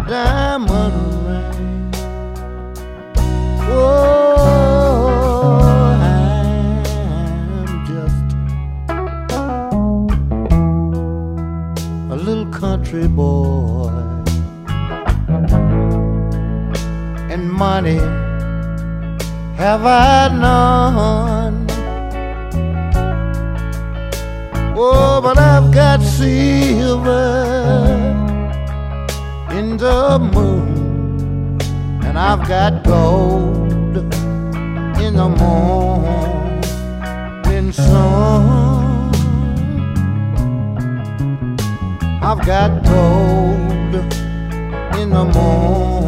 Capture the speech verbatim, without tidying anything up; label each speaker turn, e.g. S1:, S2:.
S1: diamond ring. Oh, I'm just a little country boy, and money have I none. Oh, but I've got silver in the moon, and I've got gold in the morning sun. I've got gold in the morning